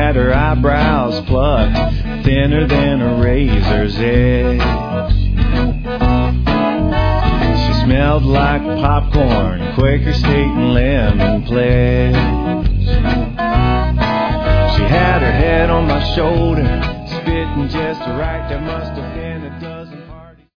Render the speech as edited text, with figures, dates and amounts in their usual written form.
had her eyebrows plucked, thinner than a razor's edge. She smelled like popcorn, Quaker State and Lemon Pledge. She had her head on my shoulder, spitting just right, that must have been